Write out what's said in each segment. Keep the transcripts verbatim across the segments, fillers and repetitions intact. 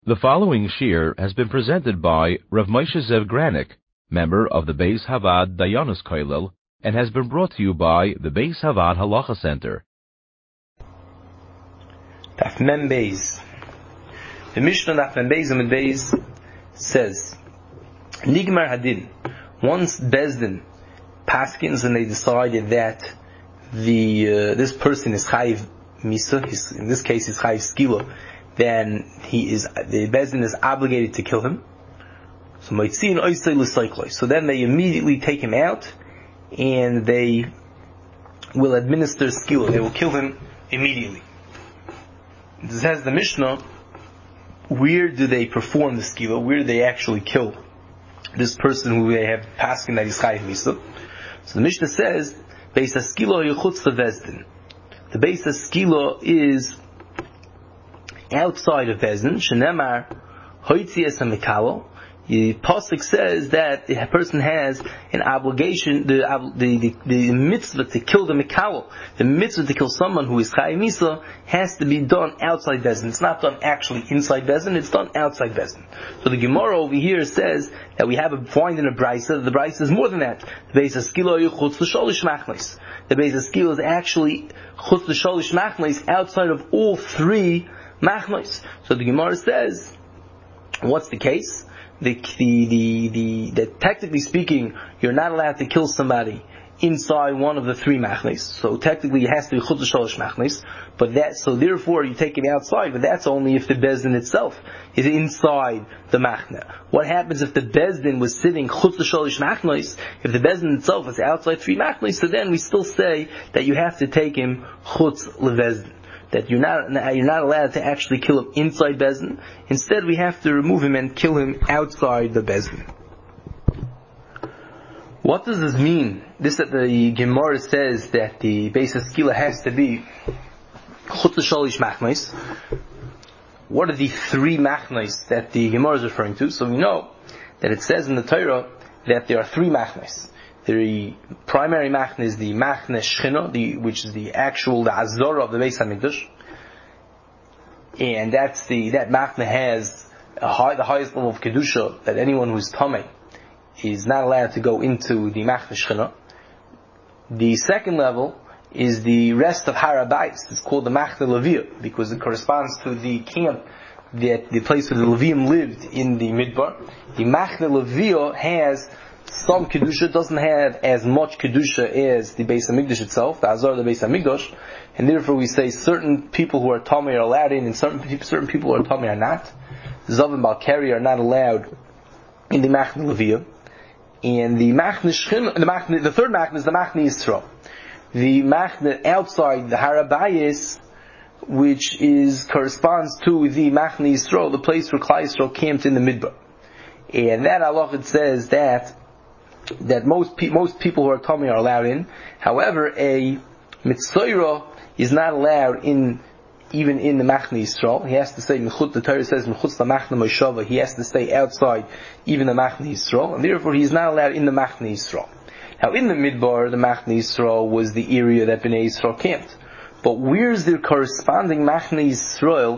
The following shir has been presented by Rav Moshe Zev Granik, member of the Beis Havad Dayanos Kollel, and has been brought to you by the Beis Havad Halacha Center. Daf Mem Beis. The Mishnah Daf Mem Beis and Beis says, Nigmar Hadin. Once Bezdin paskins and they decided that the uh, this person is chayiv misa, he's, in this case he's chayiv skila, then he is the Bezdin is obligated to kill him. So Maitzin Oisei L'Seikloi. So then they immediately take him out and they will administer skila. They will kill him immediately. This says the Mishnah, where do they perform the skila? Where do they actually kill this person who they have paskin that is chayiv misa? So the Mishnah says, Beis HaSkila Yechutz LeBezdin. The Beis HaSkila is outside of Bezdin. Shenemar Hoitzias HaMikalo. The pasuk says that the person has an obligation, the, the the the mitzvah to kill the mikalo, the mitzvah to kill someone who is chayiv misa, has to be done outside Bezdin. It's not done actually inside Bezdin; it's done outside Bezdin. So the Gemara over here says that we have a find in a brisa. The brisa is more than that. The Beis HaSkila chutz l'sholish machnos. The Beis HaSkila is actually chutz l'sholish machnos, outside of all three machnos. So the Gemara says, what's the case? The, the, the, the, that technically speaking, you're not allowed to kill somebody inside one of the three machnes. So technically it has to be chutz l'sholish machnes. But that, so therefore you take it outside, but that's only if the Bezdin itself is inside the machne. What happens if the Bezdin was sitting chutz l'sholish machnes? If the Bezdin itself is outside three machnes, so then we still say that you have to take him chutz leVezdin. That you're not you're not allowed to actually kill him inside Bezdin. Instead, we have to remove him and kill him outside the Bezdin. What does this mean? This that the Gemara says that the Beis HaSkila has to be chutz l'sholish machnos. What are the three machnos that the Gemara is referring to? So we know that it says in the Torah that there are three machnos. The primary machne is the machne shchina, the, which is the actual, the azora of the Beis HaMikdash. And that's the, that machne has a high, the highest level of kedusha, that anyone who is tamei is not allowed to go into the machne shchina. The second level is the rest of Har HaBayis. It's called the machne Leviyah, because it corresponds to the camp, that the place where the Leviyim lived in the Midbar. The machne Leviyah has some kedusha, doesn't have as much kedusha as the Beis HaMikdash itself, the Azor of the Beis HaMikdash, and therefore we say certain people who are tamei are allowed in, and certain people, certain people who are tamei are not. Zav and Balkari are not allowed in the Machne Leviyah, and the Machne Shchim, the Machne, the third Machne is the Machne Yisrael, the Machne outside the Har HaBayis, which is corresponds to the Machne Yisrael, the place where Klal Yisrael camped in the Midbar, and that Allah it says that. that most pe- most people who are tamei are allowed in. However, a mitzayra is not allowed in, even in the Machne Yisrael. He has to stay, the Torah says, Mechutz LaMachne Moshava, he has to stay outside even the Machne Yisrael, and therefore he is not allowed in the Machne Yisrael. Now in the Midbar, the Machne Yisrael was the area that Bnei Yisrael camped. But where's the corresponding Machne Yisrael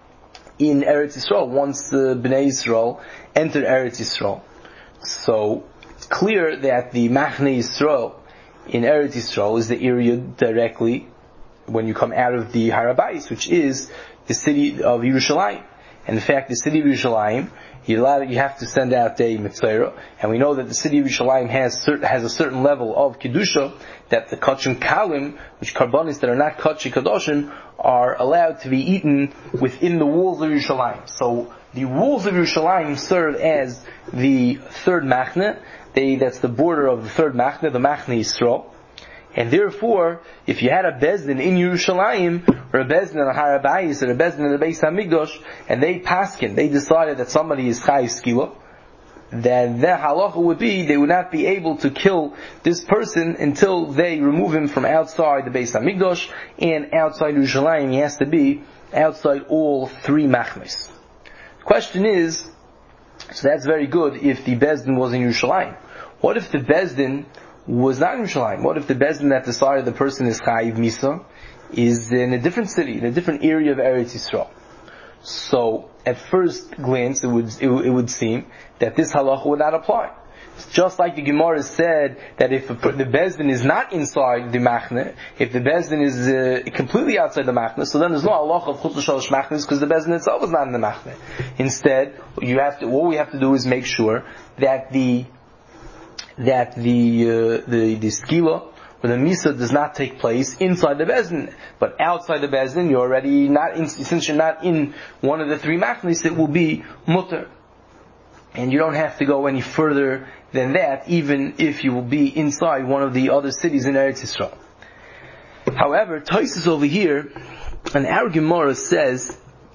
in Eretz Yisrael once the Bnei Yisrael entered Eretz Yisrael? So, clear that the Machne Yisrael in Eretz Yisrael is the area directly when you come out of the Har HaBayis, which is the city of Yerushalayim. And in fact, the city of Yerushalayim, you have to send out a mitzvah, and we know that the city of Yerushalayim has has a certain level of kedusha that the kachim kalim, which karbonis that are not kachi kadoshim, are allowed to be eaten within the walls of Yerushalayim. So the walls of Yerushalayim serve as the third machne. They, that's the border of the third machne, the Machne Yisrael. And therefore, if you had a Bezdin in Yerushalayim, or a Bezdin in the Har HaBayis, or a Bezdin in the Beis HaMikdash, and they paskin, they decided that somebody is chayiv skila, then their halacha would be, they would not be able to kill this person until they remove him from outside the Beis HaMikdash, and outside Yerushalayim, he has to be outside all three machnes. The question is, so that's very good if the Bezdin was in Yerushalayim. What if the Bezdin was not in Yerushalayim? What if the Bezdin that decided the person is chayiv misa is in a different city, in a different area of Eretz Yisrael? So, at first glance, it would it, it would seem that this halacha would not apply. Just like the Gemara said that if the Bezdin is not inside the Machne, if the Bezdin is uh, completely outside the Machne, so then there's no halacha of Chutz Shalosh Machnes because the Bezdin itself is not in the Machne. Instead, you have to, what we have to do is make sure that the that the uh, the the skila or the misa does not take place inside the Bezdin, but outside the Bezdin, you're already not in, since you're not in one of the three Machnes, it will be mutter. And you don't have to go any further than that, even if you will be inside one of the other cities in Eretz Yisrael. However, Tosfos over here, and our Gemara says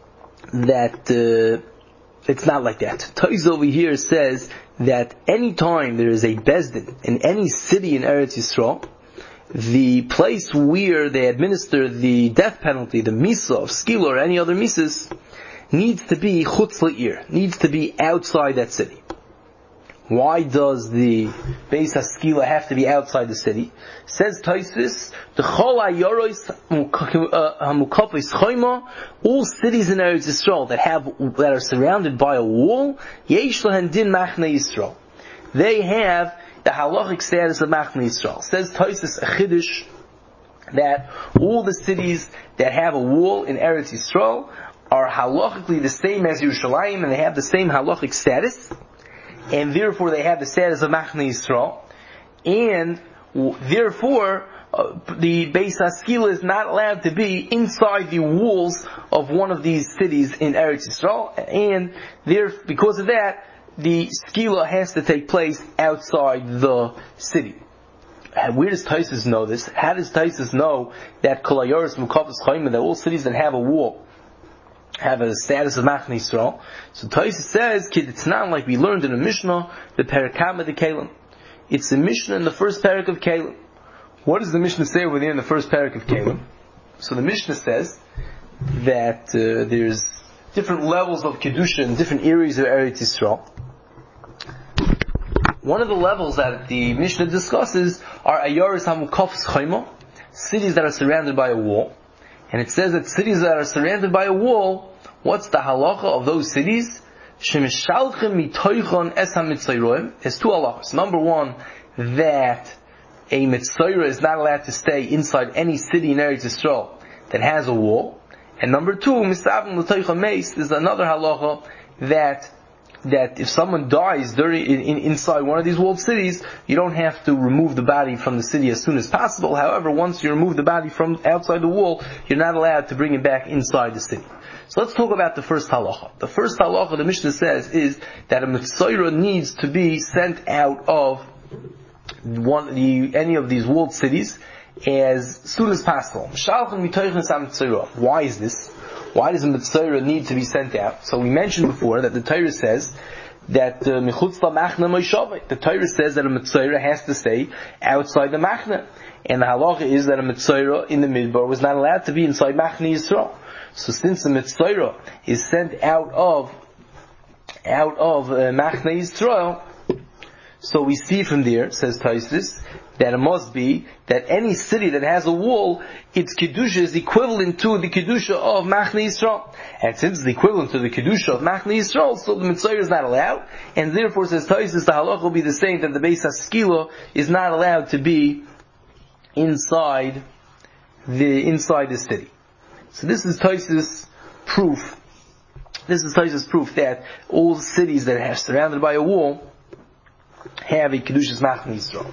that uh, it's not like that. Tosfos over here says that any time there is a Bezdin in any city in Eretz Yisrael, the place where they administer the death penalty, the misa of skila or any other misas, needs to be chutz le'ir, needs to be outside that city. Why does the Beis HaSkila have to be outside the city? Says Tosfos, the Chol HaYoros HaMukafos Choyma, all cities in Eretz Yisrael that have that are surrounded by a wall, Yesh Lahen Din Machne Yisrael. They have the halachic status of Machne Yisrael. Says Tosfos a Chiddush that all the cities that have a wall in Eretz Yisrael are halachically the same as Yerushalayim, and they have the same halachic status, and therefore they have the status of Machne Yisrael, and w- therefore uh, the Beis HaSkila is not allowed to be inside the walls of one of these cities in Eretz Yisrael, and there, because of that, the skila has to take place outside the city. Where does Tosfos know this? How does Tosfos know that Kol HaYoros Mukafos Choyma, that all cities that have a wall have a status of Machne Yisrael? So Tosfos says, kid, it's not like we learned in the Mishnah, the Parakama de Kalim. It's the Mishnah in the first parak of Kalim. What does the Mishnah say over there in the first parak of Kalim? So the Mishnah says that uh, there's different levels of Kedusha in different areas of Eretz Yisrael. One of the levels that the Mishnah discusses are Ayoris HaMukafos Choyma, cities that are surrounded by a wall. And it says that cities that are surrounded by a wall, what's the halacha of those cities? Shemishalchem mitoichon es ha-mitzayroim. There's two halachas. Number one, that a mitzayra is not allowed to stay inside any city in Eretz Yisrael that has a wall. And number two, misavim l'toichon meis, there's another halacha that that if someone dies during in, in, inside one of these walled cities, you don't have to remove the body from the city as soon as possible. However, once you remove the body from outside the wall, you're not allowed to bring it back inside the city. So let's talk about the first halacha. The first halacha the Mishnah says is that a mitzayra needs to be sent out of one the any of these walled cities as soon as possible. Why is this? Why does a mitzayra need to be sent out? So we mentioned before that the Torah says that michutz lamachna moishaveh. The Torah says that a mitzayra has to stay outside the machna, and the halacha is that a mitzayra in the midbar was not allowed to be inside Machne Yisrael. So since the mitzayra is sent out of out of uh, Machne Yisrael, so we see from there, says Tosfos, that it must be that any city that has a wall, its kedusha is equivalent to the kedusha of Machne Yisrael. And since it's equivalent to the kedusha of Machne Yisrael, so the mitzayra is not allowed, and therefore, says Tosfos, the halach will be the same, that the Beis HaSkila is not allowed to be inside the inside the city. So this is Tosfos proof. This is Tosfos proof that all cities that are surrounded by a wall have a kedushas Machne Yisrael.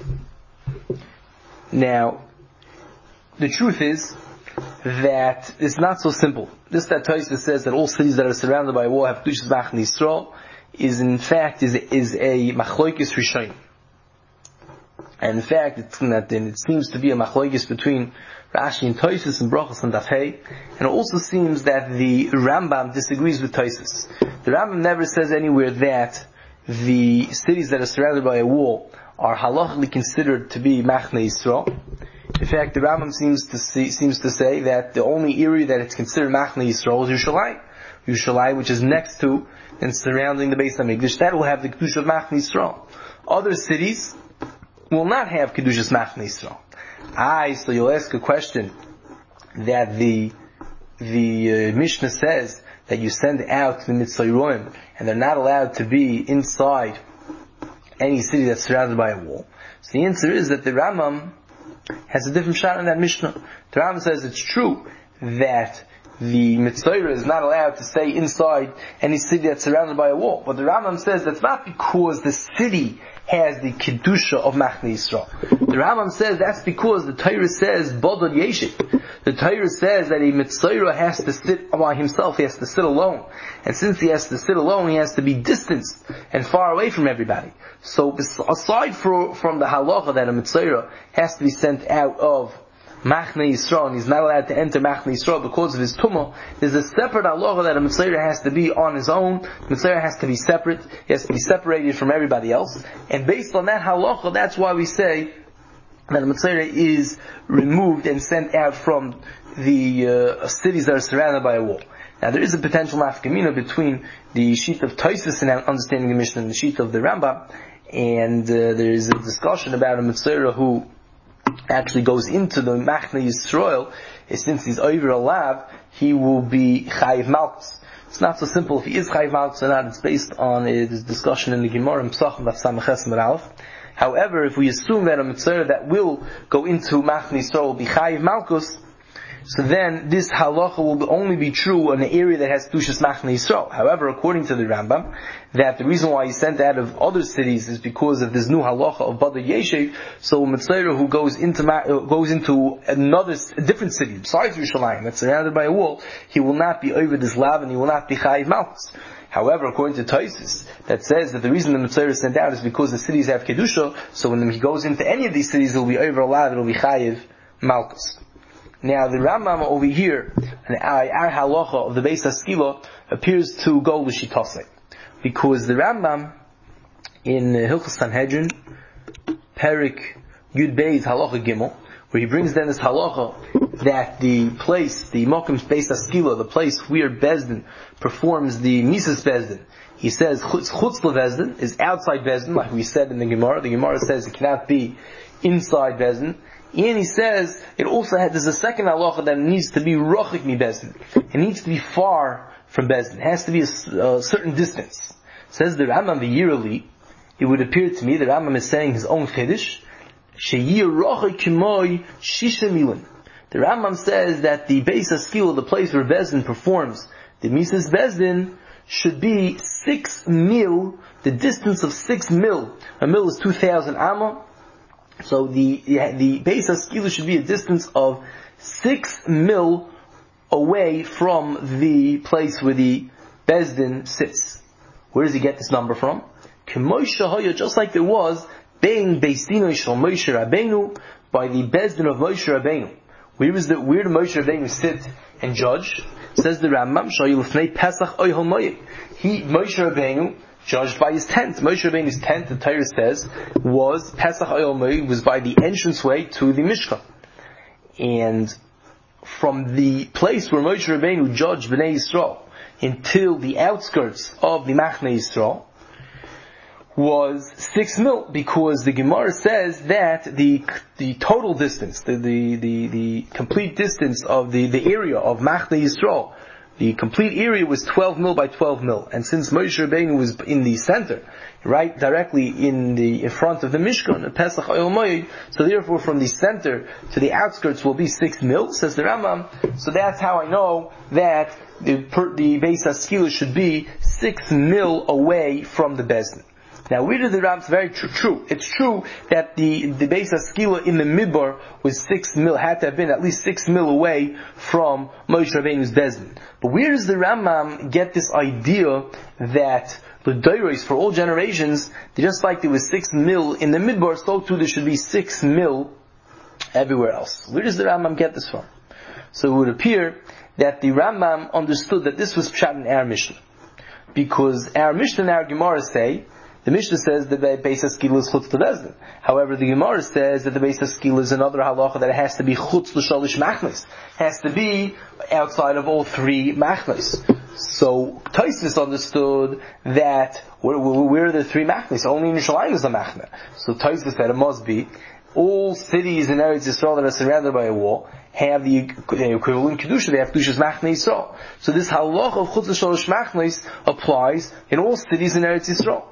Now, the truth is that it's not so simple. This that Tosfos says that all cities that are surrounded by a wall have kedushas Machne Yisrael is in fact is is a machlokes rishonim. And in fact, it's not, and it seems to be a machlokes between Rashi and Tosfos and Brachos and Daf Hey, and it also seems that the Rambam disagrees with Tosfos. The Rambam never says anywhere that the cities that are surrounded by a wall are halachically considered to be Machne Yisrael. In fact, the Rambam seems to see, seems to say that the only area that it's considered Machne Yisrael is Yerushalayim. Yerushalayim, which is next to and surrounding the Beis HaMikdash, that will have the Kedusha of Machne Yisrael. Other cities will not have Kedushas Machne Yisrael. Ah, so you'll ask a question that the the uh, Mishnah says that you send out the Mitzayroim, and they're not allowed to be inside any city that's surrounded by a wall? So the answer is that the Rambam has a different shot in that Mishnah. The Rambam says it's true that the Mitzayra is not allowed to stay inside any city that's surrounded by a wall. But the Rambam says that's not because the city has the Kedusha of Machne Yisrael. The Rambam says that's because the Torah says Bodod Yeshik. The Torah says that a Mitzayra has to sit by himself, he has to sit alone. And since he has to sit alone, he has to be distanced and far away from everybody. So aside for, from the halacha that a Mitzayra has to be sent out of Machne Yisrael, and he's not allowed to enter Machne Yisrael because of his tumah, there's a separate halacha that a Mitzayra has to be on his own. The Mitzayra has to be separate, he has to be separated from everybody else. And based on that halacha, that's why we say that a Mitzayra is removed and sent out from the uh, cities that are surrounded by a wall. Now there is a potential nafkamina between the sheet of Tosfos and understanding the Mishnah and the sheet of the Rambam, and uh, there is a discussion about a Mitzayra who actually goes into the Machne Yisrael. Since he's over a lab, he will be Chayiv Malkus. It's not so simple if he is Chayiv Malkus or not. It's based on a discussion in the Gemara in Pesachim Daf Samach Amud Aleph. However, if we assume that a Mitzayra that will go into Machne Yisrael will be Chayiv Malkus, so then this halacha will only be true in an area that has Kedushas Machne Yisrael. However, according to the Rambam, that the reason why he sent out of other cities is because of this new halacha of Badr Yeshiv. So a Mitzayra who goes into goes into another a different city besides Yerushalayim that's surrounded by a wall, he will not be over this lav and he will not be Chayiv Malkus. However, according to Tosfos, that says that the reason the Mitzayra is sent out is because the cities have Kedusha. So when he goes into any of these cities, it will be over a lav, it will be Chayiv Malkus. Now the Rambam over here, and our halacha of the Beis HaSkila appears to go l'shitase, because the Rambam in Hilchos Sanhedrin, Perik Yud Beis Halacha Gimel, where he brings down this halacha that the place, the Mokim Beis HaSkila, the place where Bezdin performs the Mises Bezdin, he says Chutz Lebezdin is outside Bezdin, like we said in the Gemara. The Gemara says it cannot be inside Bezdin. And he says, it also has, there's a second halacha that needs to be rochik mi bezdin. It needs to be far from bezdin. It has to be a, a certain distance. Says the Rambam v'yirali, it would appear to me, the Rambam is saying his own chiddush, sheyir rochik k'moi shisha milin. The Rambam says that the Beis HaSkila, the place where bezdin performs the Mises Bezdin, should be six mil, the distance of six mil. A mil is two thousand amma. So the the Beis HaSkila should be a distance of six mil away from the place where the Bezdin sits. Where does he get this number from? Just like there was Bein Beis Dinai Shel Moshe Rabbeinu, by the Bezdin of Moshe Rabbeinu. Where is the where did Moshe Rabbeinu sit and judge? Says the Rambam, Shayilufnei Pesach Oyhol Moed. He Moshe Rabbeinu judged by his tent. Moshe Rabbeinu's tent, the Torah says, was Pesach Oyel Moed, was by the entranceway to the Mishkan. And from the place where Moshe Rabbeinu judged Bnei Yisrael until the outskirts of the Machne Yisrael was six mil, because the Gemara says that the the total distance, the the the, the complete distance of the, the area of Machne Yisrael, the complete area was twelve mil by twelve mil, and since Moshe Rabbeinu was in the center, right directly in the in front of the Mishkan, the Pesach Oyel Moed, so therefore from the center to the outskirts will be six mil, says the Rambam. So that's how I know that the the Beis HaSkila should be six mil away from the Bezdin. Now, where did the Rambam? It's very true. True. It's true that the the Beis HaSkila in the Midbar was six mil, had to have been at least six mil away from Moshe Rabbeinu's Bezdin. But where does the Rambam get this idea that the Doros for all generations, just like there was six mil in the Midbar, so too there should be six mil everywhere else? Where does the Rambam get this from? So it would appear that the Rambam understood that this was pshat in our Mishnah, because our Mishnah and our Gemara say, the Mishnah says that the Beis HaSkila is chutz lebezdin. However, the Gemara says that the Beis HaSkila is another halacha that it has to be chutz l'shalish machnes, has to be outside of all three machnes. So Tosfos understood that where, where are the three machnes? Only in Yerushalayim is a machne. So Tosfos said it must be all cities in Eretz Yisrael that are surrounded by a wall, have the equivalent kedusha. They have kedushas Machne Yisrael. So this halacha of chutz shalosh machnos applies in all cities in Eretz Yisrael.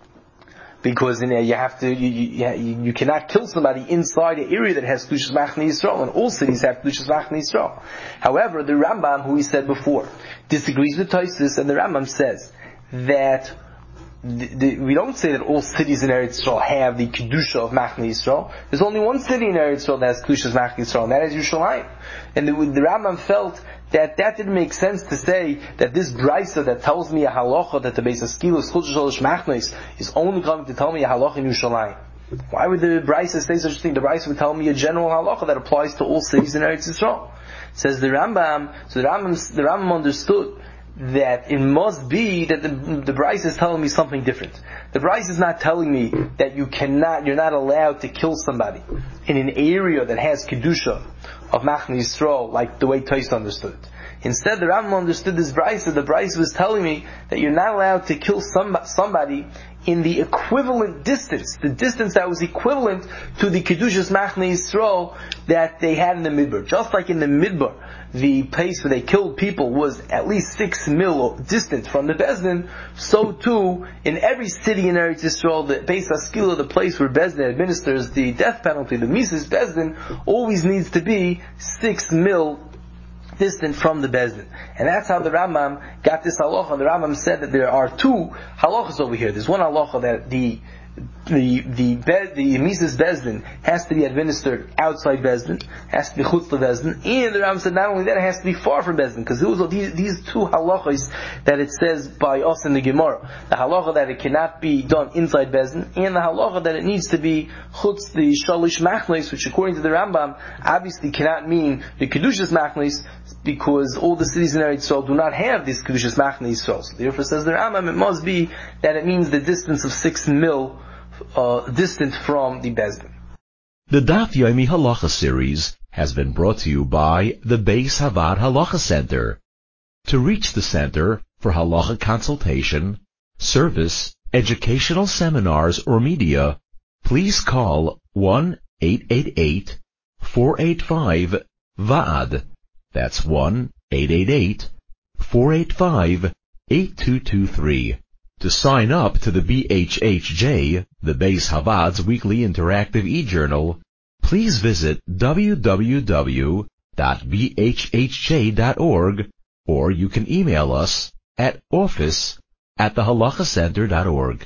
Because in there you have to, you, you, you cannot kill somebody inside an area that has Kedushas Machne Yisrael, and all cities have Kedushas Machne Yisrael. However, the Rambam, who we said before, disagrees with Tosfos, and the Rambam says that the, the, we don't say that all cities in Eretz Yisrael have the Kedusha of Machne Yisrael. There's only one city in Eretz Yisrael that has Kedushas Machne Yisrael, and that is Yerushalayim. And the, the Rambam felt that that didn't make sense to say that this brisa that tells me a halacha that the Beis Haskilus chutz shalosh machnos is only coming to tell me a halacha in Yerushalayim. Why would the brisa say such a thing? The brisa would tell me a general halacha that applies to all cities in Eretz Yisrael. Says the Rambam. So the Rambam, the Rambam understood that it must be that the, the brisa is telling me something different. The brisa is not telling me that you cannot, you're not allowed to kill somebody in an area that has kedusha of Machne Yisrael, like the way Tosfos understood it. Instead, the Rambam understood this brisa. The brisa was telling me that you're not allowed to kill some, somebody in the equivalent distance, the distance that was equivalent to the Kedushas Machne Yisrael that they had in the Midbar. Just like in the Midbar, the place where they killed people was at least six mil distant from the Bezdin, so too, in every city in Eretz Yisrael, the Beis Haskila, the place where Bezdin administers the death penalty, the Mises Bezdin, always needs to be six mil distant from the Bezdin. And that's how the Rambam got this halacha. The Rambam said that there are two halachas over here. There's one halacha that the the the be, the Mises Bezdin has to be administered outside Bezdin, has to be chutz to Bezdin, and the Rambam said not only that, it has to be far from Bezdin, because these, these two halachas that it says by us in the Gemara, the halacha that it cannot be done inside Bezdin, and the halacha that it needs to be chutz the shalish machnos, which according to the Rambam obviously cannot mean the kedushas machnos, because all the cities in Eretz Yisrael do not have this kedushas Machne Yisrael. So therefore, says the Rambam, it must be that it means the distance of six mil uh, distant from the Bezdin. The Daf Yomi Halacha series has been brought to you by the Beis Havad Halacha Center. To reach the center for halacha consultation, service, educational seminars, or media, please call one eight eight eight, four eight five, V A D. That's one eight eight eight, four eight five, eight two two three. To sign up to the B H H J, the Beis Havad's weekly interactive e-journal, please visit w w w dot b h h j dot org, or you can email us at office at the halacha center dot org.